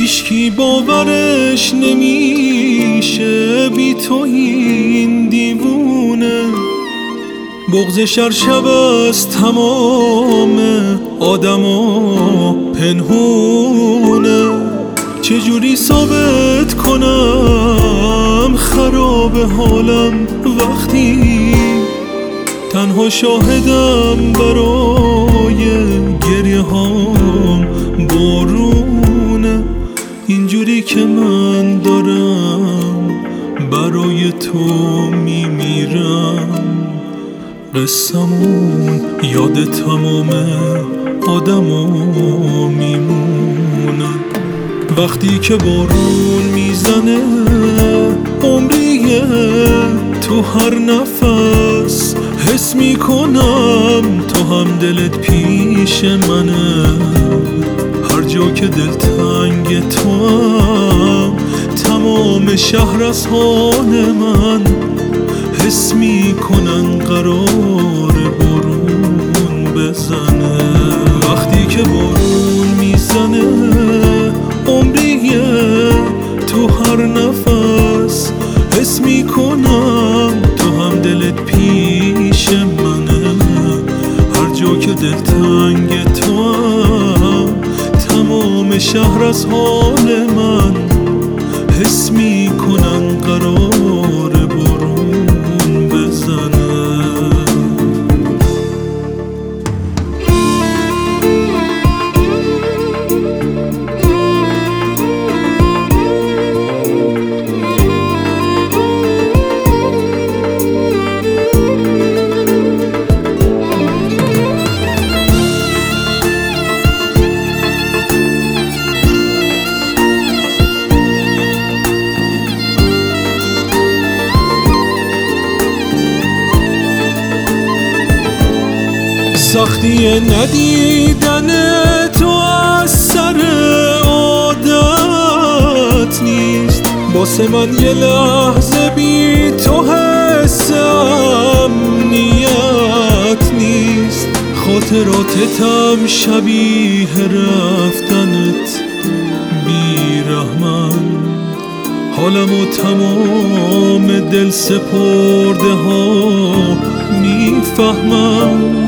هیچکی باورش نمیشه بی تو این دیوونه. بغضش هر شب از تمام آدما پنهونه. چجوری ثابت کنم خراب حالم وقتی تنها شاهدم برای گریه هام بارونه. اینجوری که من دارم برای تو میمیرم، قصمون یاد تمام آدما میمونه. وقتی که بارون میزنه عمریه، تو هر نفس حس میکنم تو هم دلت پیش منه. هر جا که دلتنگ تو هم تمام شهر از حال من حس میکنن قرار بارون بزنه. وقتی که بارون میزنه عمریه، تو هر نفس حس میکنم تو هم دلت پیش منه. هر جا که دلتنگ تو هم تمام شهر از حال من حس میکنن قرار بارون بزنه. سختی ندیدن تو از سر عادت نیست، واسه من یه لحظه بی تو حس امنیت نیست. خاطراتتم شبیه رفتنت بی رحمن، حالم و تمام دل سپرده ها میفهمم.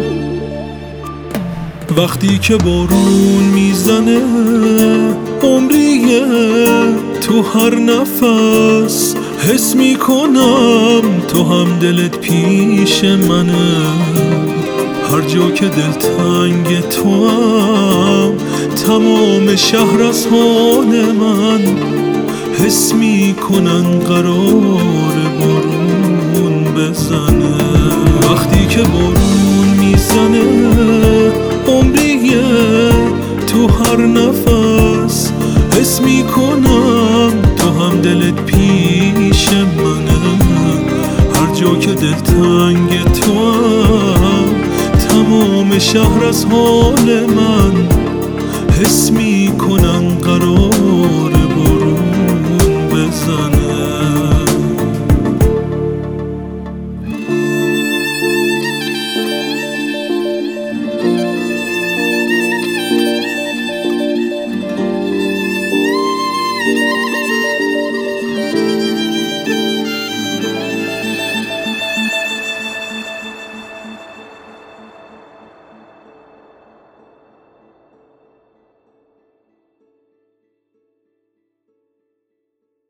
وقتی که بارون میزنه عمریه، تو هر نفس حس میکنم تو هم دلت پیش منه. هر جا که دلتنگ تو هم تمام شهر از حال من حس میکنن قرار بارون بزنه. وقتی که بارون میزنه عمریه، تو هر نفس حس میکنم تو هم دلت پیش منه. هر جا که دلتنگ تو هم تمام شهر از حال من حس میکنن قرار بارون بزنه.